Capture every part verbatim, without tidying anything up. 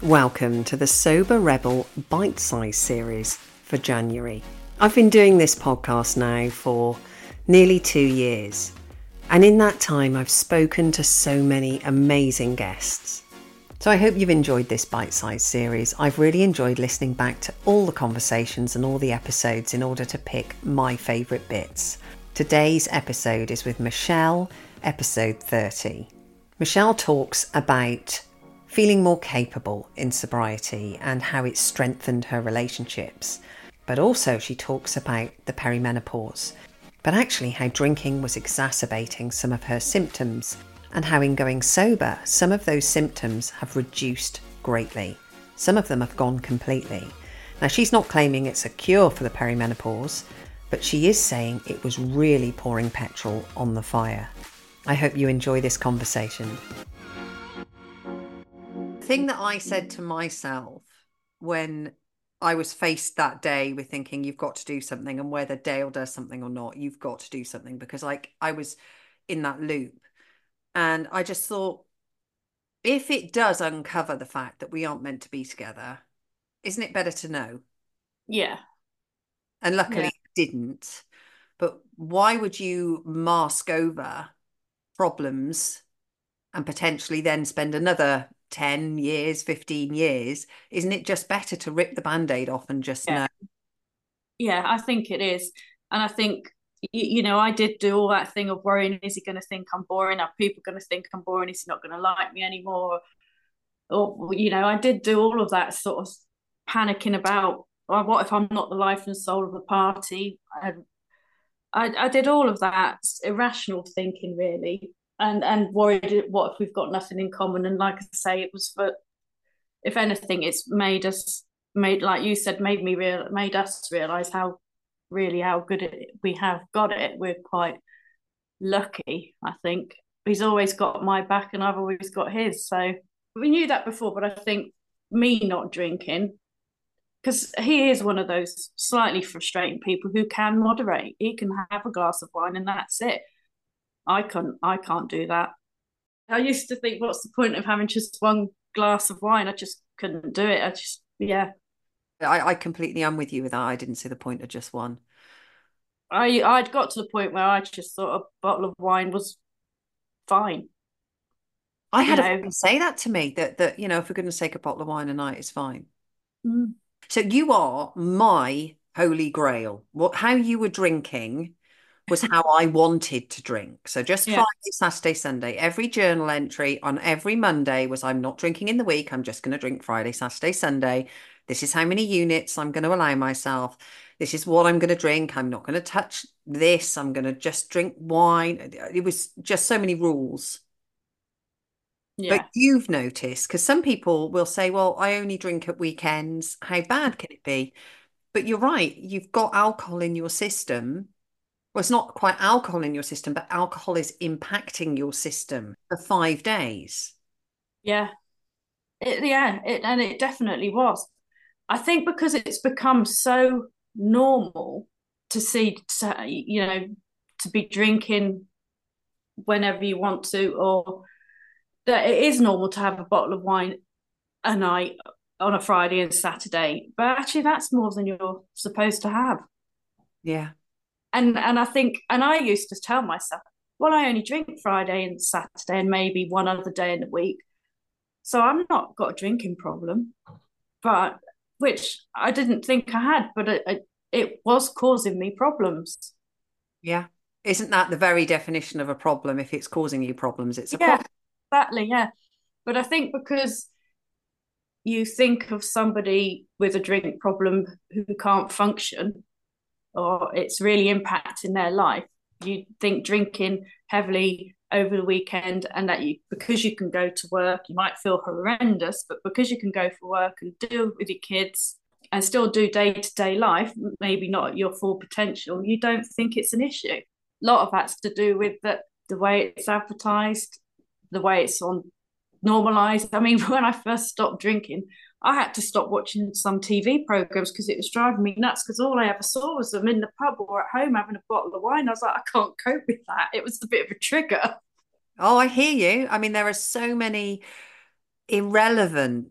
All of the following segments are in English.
Welcome to the Sober Rebel Bite Size series for January. I've been doing this podcast now for nearly two years, and in that time I've spoken to so many amazing guests. So I hope you've enjoyed this Bite Size series. I've really enjoyed listening back to all the conversations and all the episodes in order to pick my favourite bits. Today's episode is with Michelle, episode thirty. Michelle talks about feeling more capable in sobriety and how it's strengthened her relationships. But also she talks about the perimenopause, but actually how drinking was exacerbating some of her symptoms and how in going sober, some of those symptoms have reduced greatly. Some of them have gone completely. Now, she's not claiming it's a cure for the perimenopause, but she is saying it was really pouring petrol on the fire. I hope you enjoy this conversation. The thing that I said to myself when I was faced that day with thinking you've got to do something, and whether Dale does something or not, you've got to do something, because like I was in that loop, and I just thought, if it does uncover the fact that we aren't meant to be together, isn't it better to know? Yeah. And luckily Yeah. it didn't. But why would you mask over problems and potentially then spend another ten years, fifteen years? Isn't it just better to rip the band-aid off and just Yeah. know? Yeah, I think it is. And I think, you, you know, I did do all that thing of worrying, is he going to think I'm boring? Are people going to think I'm boring? Is he not going to like me anymore? Or, you know, I did do all of that sort of panicking about, well, what if I'm not the life and soul of the party? And I, I did all of that irrational thinking, really, and and worried, what if we've got nothing in common? And like I say, it was for, if anything, it's made us, made, like you said, made me real, made us realize how really how good it, we have got it. We're quite lucky, I think. He's always got my back, and I've always got his. So we knew that before, but I think me not drinking, because he is one of those slightly frustrating people who can moderate. He can have a glass of wine and that's it. I can't. I can't do that. I used to think, what's the point of having just one glass of wine? I just couldn't do it. I just, yeah. I, I completely am with you with that. I didn't see the point of just one. I I'd got to the point where I just thought a bottle of wine was fine. I You had a know. friend say that to me, that that you know, for goodness sake, a bottle of wine a night is fine. Mm. So you are my holy grail. What how you were drinking was how I wanted to drink. So just Yeah. Friday, Saturday, Sunday, every journal entry on every Monday was, I'm not drinking in the week. I'm just going to drink Friday, Saturday, Sunday. This is how many units I'm going to allow myself. This is what I'm going to drink. I'm not going to touch this. I'm going to just drink wine. It was just so many rules. But Yeah. you've noticed, because some people will say, well, I only drink at weekends. How bad can it be? But you're right. You've got alcohol in your system. Well, it's not quite alcohol in your system, but alcohol is impacting your system for five days. Yeah. It, yeah. It, and it definitely was. I think because it's become so normal to see, to, you know, to be drinking whenever you want to, or that it is normal to have a bottle of wine a night on a Friday and Saturday. But actually, that's more than you're supposed to have. Yeah. And and I think, and I used to tell myself, well, I only drink Friday and Saturday and maybe one other day in the week, so I'm not got a drinking problem. But which I didn't think I had, but it, it, it was causing me problems. Yeah. Isn't that the very definition of a problem? If it's causing you problems, it's a Yeah, problem. exactly. Yeah. But I think because you think of somebody with a drink problem who can't function, or it's really impacting their life, you think drinking heavily over the weekend, and that you, because you can go to work, you might feel horrendous, but because you can go for work and deal with your kids and still do day-to-day life, maybe not at your full potential, you don't think it's an issue. A lot of that's to do with the, the way it's advertised, the way it's on normalized. I mean, when I first stopped drinking, I had to stop watching some T V programs because it was driving me nuts, because all I ever saw was them in the pub or at home having a bottle of wine. I was like, I can't cope with that. It was a bit of a trigger. Oh, I hear you. I mean, there are so many irrelevant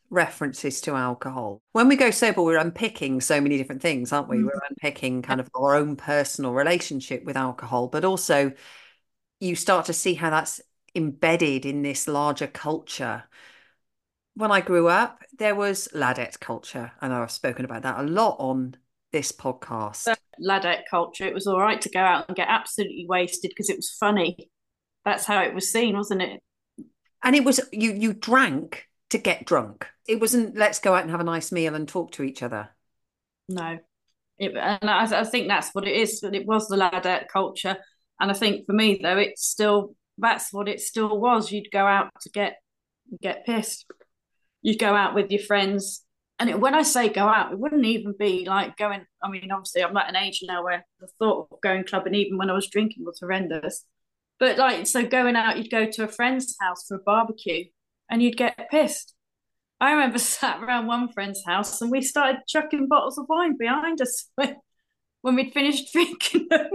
references to alcohol. When we go sober, we're unpicking so many different things, aren't we? Mm. We're unpicking kind of our own personal relationship with alcohol, but also you start to see how that's embedded in this larger culture. When I grew up, there was ladette culture. I know I've spoken about that a lot on this podcast. Ladette culture. It was all right to go out and get absolutely wasted because it was funny. That's how it was seen, wasn't it? And it was you you drank to get drunk. It wasn't let's go out and have a nice meal and talk to each other. No. It, and I, I think that's what it is. It was the ladette culture. And I think for me though, it's still that's what it still was. You'd go out to get get pissed. You'd go out with your friends. And it, when I say go out, it wouldn't even be like going. I mean, obviously, I'm at an age now where the thought of going clubbing, even when I was drinking, was horrendous. But like, so going out, you'd go to a friend's house for a barbecue, and you'd get pissed. I remember sat around one friend's house, and we started chucking bottles of wine behind us when, when we'd finished drinking them.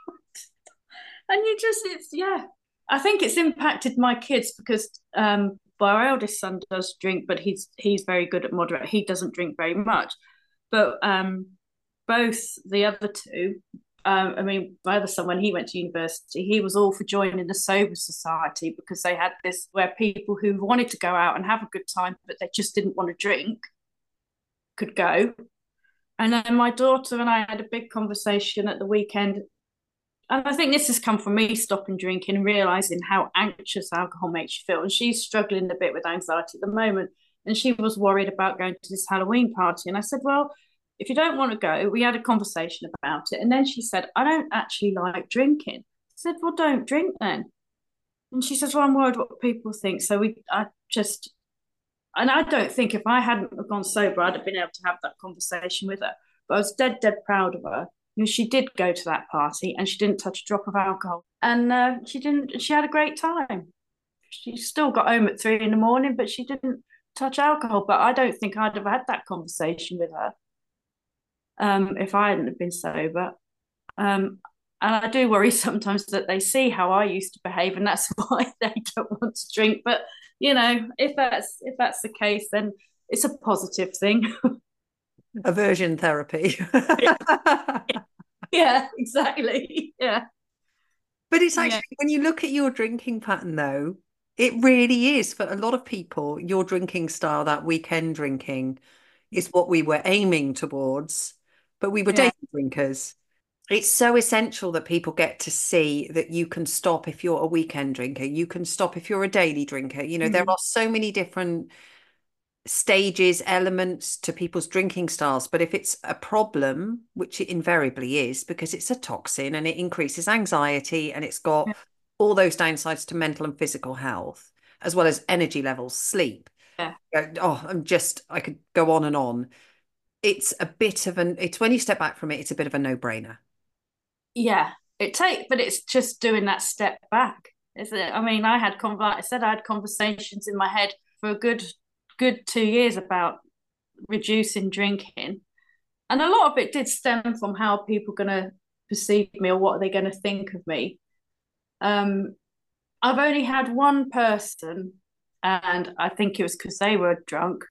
And you just, it's yeah. I think it's impacted my kids because um, our eldest son does drink, but he's he's very good at moderate. He doesn't drink very much, but um, both the other two. Um, I mean, my other son, when he went to university, he was all for joining the sober society because they had this where people who wanted to go out and have a good time, but they just didn't want to drink, could go. And then my daughter and I had a big conversation at the weekend. And I think this has come from me stopping drinking and realizing how anxious alcohol makes you feel. And she's struggling a bit with anxiety at the moment. And she was worried about going to this Halloween party. And I said, well, if you don't want to go, we had a conversation about it. And then she said, I don't actually like drinking. I said, well, don't drink then. And she says, well, I'm worried what people think. So we, I just, and I don't think if I hadn't gone sober, I'd have been able to have that conversation with her. But I was dead, dead proud of her. You know, she did go to that party and she didn't touch a drop of alcohol. And uh, she didn't, she had a great time. She still got home at three in the morning, but she didn't touch alcohol. But I don't think I'd have had that conversation with her um, if I hadn't have been sober. Um, and I do worry sometimes that they see how I used to behave, and that's why they don't want to drink. But you know, if that's if that's the case, then it's a positive thing. Aversion therapy. Yeah, exactly. Yeah. But it's actually, yeah. When you look at your drinking pattern, though, it really is for a lot of people, your drinking style, that weekend drinking, is what we were aiming towards. But we were yeah. day drinkers. It's so essential that people get to see that you can stop if you're a weekend drinker. You can stop if you're a daily drinker. You know, mm-hmm. there are so many different stages, elements to people's drinking styles. But if it's a problem, which it invariably is, because it's a toxin and it increases anxiety and it's got yeah. all those downsides to mental and physical health, as well as energy levels, sleep. Yeah. Oh, I'm just, I could go on and on. It's a bit of an, it's when you step back from it, it's a bit of a no-brainer. Yeah, it take, but it's just doing that step back, isn't it? I mean, I had, like I said, I had conversations in my head for a good good two years about reducing drinking, and a lot of it did stem from how people are going to perceive me or what are they going to think of me. um I've only had one person, and I think it was because they were drunk,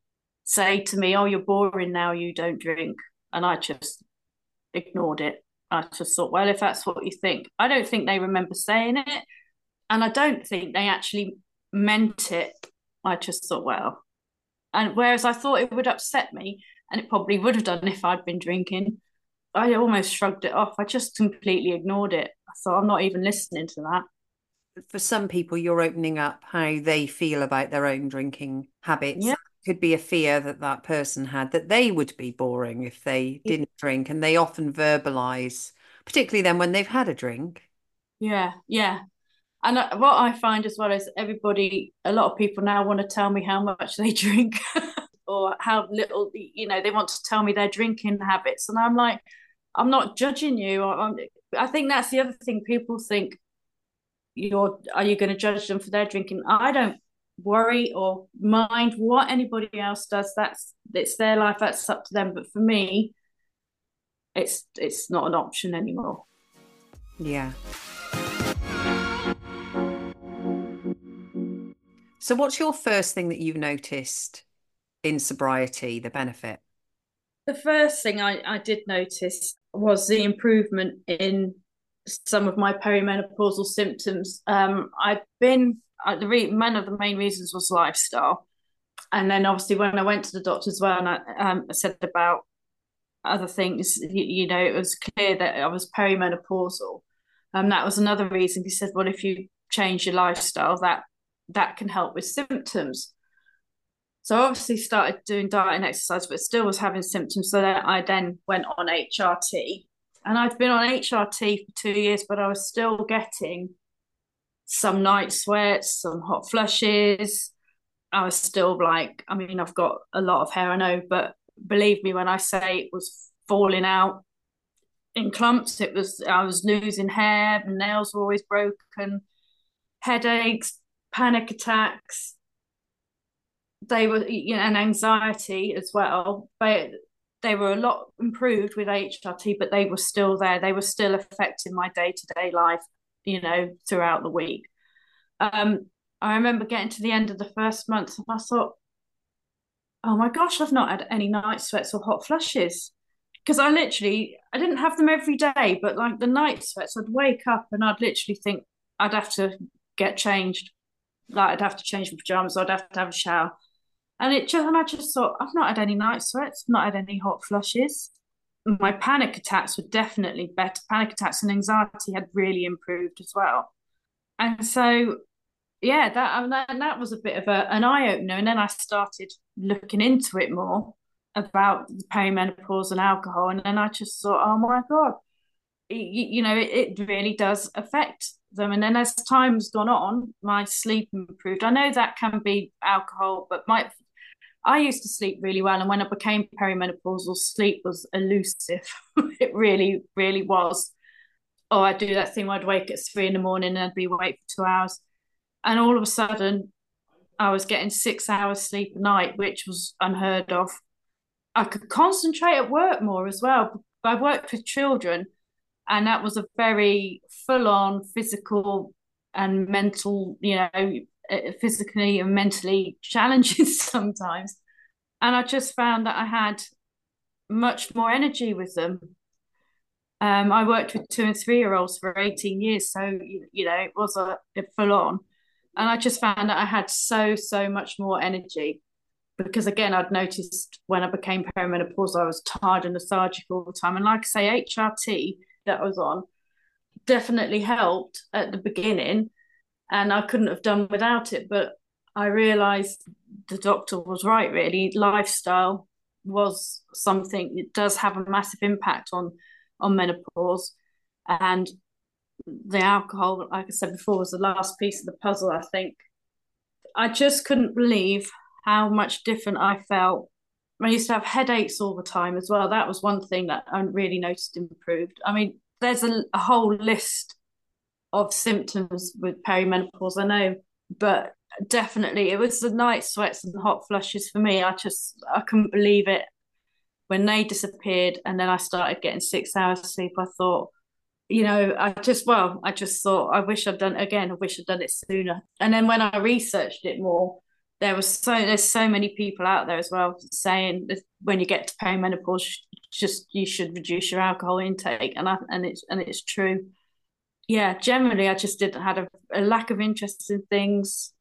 say to me, oh, you're boring now, you don't drink. And I just ignored it. I just thought, well, if that's what you think. I don't think they remember saying it, and I don't think they actually meant it. I just thought, well, and whereas I thought it would upset me, and it probably would have done if I'd been drinking, I almost shrugged it off. I just completely ignored it. I thought, I'm not even listening to that. For some people, you're opening up how they feel about their own drinking habits. Yeah. It could be a fear that that person had that they would be boring if they didn't yeah. drink, and they often verbalize, particularly then when they've had a drink. Yeah, yeah. And what I find as well is everybody, a lot of people now want to tell me how much they drink or how little, you know, they want to tell me their drinking habits. And I'm like, I'm not judging you. I'm, I think that's the other thing. People think, you're, are you going to judge them for their drinking? I don't worry or mind what anybody else does. That's, it's their life. That's up to them. But for me, it's, it's not an option anymore. Yeah. So what's your first thing that you've noticed in sobriety, the benefit? The first thing I, I did notice was the improvement in some of my perimenopausal symptoms. Um, I'd been, uh, the re- one of the main reasons was lifestyle. And then obviously when I went to the doctor as well, and I, um, I said about other things, you, you know, it was clear that I was perimenopausal. Um, that was another reason. He said, well, if you change your lifestyle, that that can help with symptoms. So I obviously started doing diet and exercise, but still was having symptoms. So that I then went on H R T. And I'd been on H R T for two years, but I was still getting some night sweats, some hot flushes. I was still like, I mean, I've got a lot of hair, I know, but believe me when I say it was falling out in clumps, it was, I was losing hair, the nails were always broken, headaches, panic attacks. They were, you know, and anxiety as well. But they were a lot improved with H R T, but they were still there. They were still affecting my day to day life, you know, throughout the week. Um, I remember getting to the end of the first month, and I thought, oh my gosh, I've not had any night sweats or hot flushes. Because I literally, I didn't have them every day, but like the night sweats, I'd wake up and I'd literally think I'd have to get changed. Like I'd have to change my pajamas, I'd have to have a shower. And it just, and I just thought, I've not had any night sweats, I've not had any hot flushes. My panic attacks were definitely better. Panic attacks and anxiety had really improved as well. And so, yeah, that, I mean, that, that was a bit of a, an eye opener. And then I started looking into it more about the perimenopause and alcohol. And then I just thought, oh my God, you, you know, it, it really does affect them. And then as time's gone on, my sleep improved. I know that can be alcohol, but my I used to sleep really well, and when I became perimenopausal, sleep was elusive. It really, really was. Oh, I'd do that thing where I'd wake at three in the morning and I'd be awake for two hours. And all of a sudden, I was getting six hours sleep a night, which was unheard of. I could concentrate at work more as well. I worked with children, and that was a very full-on physical and mental, you know, physically and mentally challenging sometimes. And I just found that I had much more energy with them. Um, I worked with two and three year olds for eighteen years, so you know it was a, a full on, and I just found that I had so so much more energy because again I'd noticed when I became perimenopausal I was tired and lethargic all the time, and like I say, H R T that I was on definitely helped at the beginning, and I couldn't have done without it. But I realised the doctor was right. Really, lifestyle was something. It does have a massive impact on on menopause, and the alcohol, like I said before, was the last piece of the puzzle. I think I just couldn't believe how much different I felt. I used to have headaches all the time as well. That was one thing that I really noticed improved. I mean, there's a, a whole list of symptoms with perimenopause, I know, but definitely it was the night sweats and the hot flushes for me. I just I couldn't believe it when they disappeared, and then I started getting six hours sleep. I thought, you know, I just well, I just thought I wish I'd done it again. I wish I'd done it sooner. And then when I researched it more, there was so there's so many people out there as well saying that when you get to perimenopause, just you should reduce your alcohol intake, and I, and it's and it's true. Yeah, generally I just didn't had a, a lack of interest in things.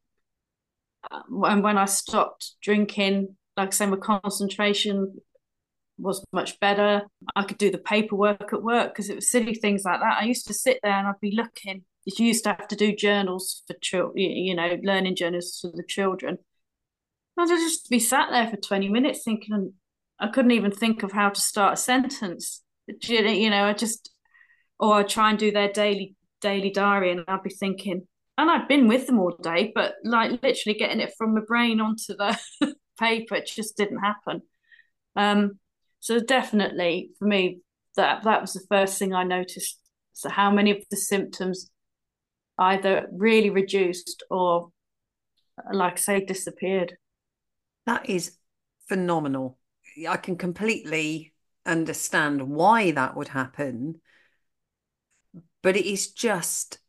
And when I stopped drinking, like I say, my concentration was much better. I could do the paperwork at work because it was silly things like that. I used to sit there and I'd be looking. You used to have to do journals for children, you know, learning journals for the children. I'd just be sat there for twenty minutes thinking, I couldn't even think of how to start a sentence. You know, I just, or I'd try and do their daily daily diary, and I'd be thinking, and I'd been with them all day, but like literally getting it from my brain onto the paper, it just didn't happen. Um, so definitely for me, that that was the first thing I noticed. So how many of the symptoms either really reduced or, like I say, disappeared. That is phenomenal. I can completely understand why that would happen, but it is just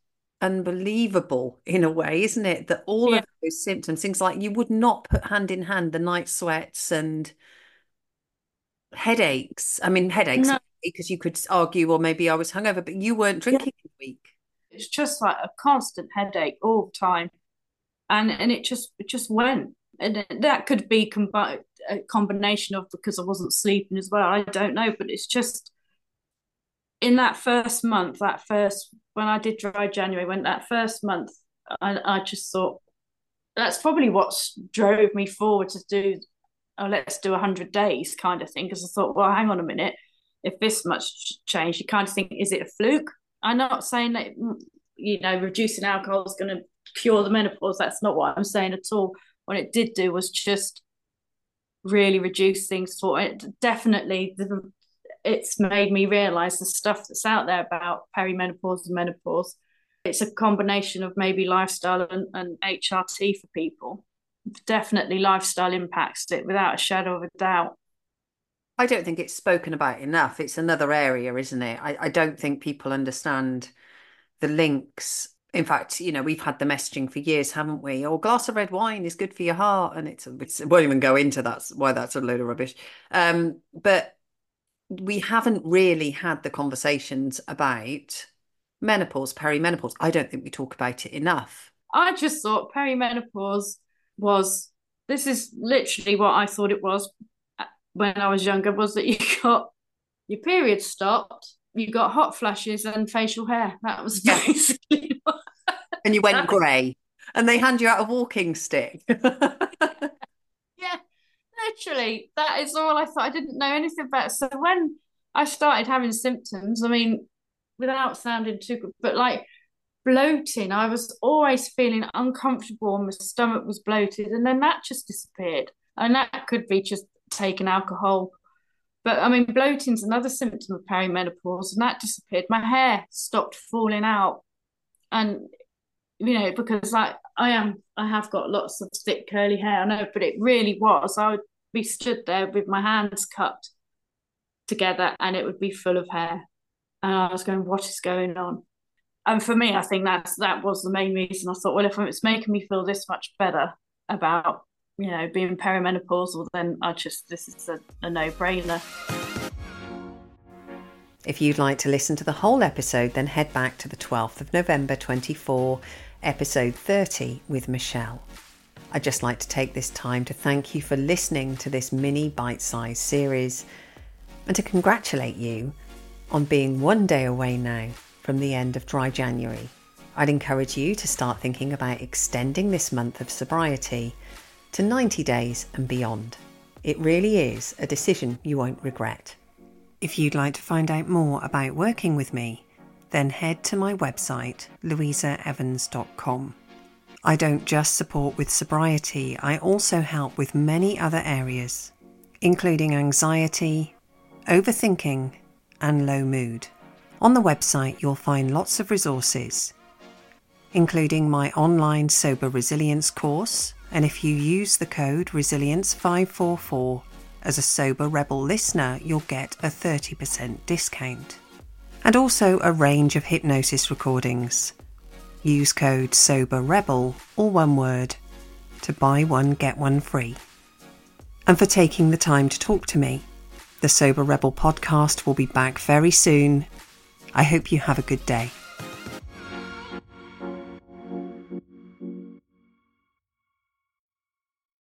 unbelievable in a way, isn't it? That all Yeah. of those symptoms, things like you would not put hand in hand the night sweats and headaches. I mean, headaches, No. because you could argue, or maybe I was hungover, but you weren't Yeah. drinking in the week. It's just like a constant headache all the time. And and it just it just went. And that could be combi- a combination of because I wasn't sleeping as well. I don't know, but it's just in that first month, that first when I did dry January, when that first month, I, I just thought that's probably what drove me forward to do. Oh, let's do a hundred days kind of thing. Because I thought, well, hang on a minute, if this much changed, you kind of think, is it a fluke? I'm not saying that you know reducing alcohol is going to cure the menopause. That's not what I'm saying at all. What it did do was just really reduce things for it. Definitely, the, it's made me realize the stuff that's out there about perimenopause and menopause. It's a combination of maybe lifestyle and, and H R T for people. Definitely lifestyle impacts it without a shadow of a doubt. I don't think it's spoken about enough. It's another area, isn't it? I, I don't think people understand the links. In fact, you know, we've had the messaging for years, haven't we? Oh, a glass of red wine is good for your heart. And it's, it's it won't even go into that, why that's a load of rubbish. Um, but we haven't really had the conversations about menopause, perimenopause. I don't think we talk about it enough. I just thought perimenopause was, this is literally what I thought it was when I was younger, was that you got your period stopped, you got hot flashes and facial hair. That was basically what... And you went grey and they hand you out a walking stick. Yeah, literally, that is all I thought. I didn't know anything about it. So when I started having symptoms, I mean, without sounding too good, but like bloating, I was always feeling uncomfortable and my stomach was bloated, and then that just disappeared. And that could be just taking alcohol. But I mean, bloating's another symptom of perimenopause, and that disappeared. My hair stopped falling out. And, you know, because like I am, I have got lots of thick curly hair, I know, but it really was. I would be stood there with my hands cupped together and it would be full of hair. And I was going, what is going on? And for me, I think that's that was the main reason. I thought, well, if it's making me feel this much better about, you know, being perimenopausal, then I just, this is a, a no-brainer. If you'd like to listen to the whole episode, then head back to the twelfth of November twenty-four, episode thirty with Michelle. I'd just like to take this time to thank you for listening to this mini bite-sized series and to congratulate you on being one day away now from the end of dry January. I'd encourage you to start thinking about extending this month of sobriety to ninety days and beyond. It really is a decision you won't regret. If you'd like to find out more about working with me, then head to my website, louisa evans dot com. I don't just support with sobriety, I also help with many other areas, including anxiety, overthinking, and low mood. On the website, you'll find lots of resources, including my online Sober Resilience course, and if you use the code resilience five four four as a Sober Rebel listener, you'll get a thirty percent discount. And also a range of hypnosis recordings. Use code Sober Rebel, all one word, to buy one get one free. And for taking the time to talk to me. The Sober Rebel podcast will be back very soon. I hope you have a good day.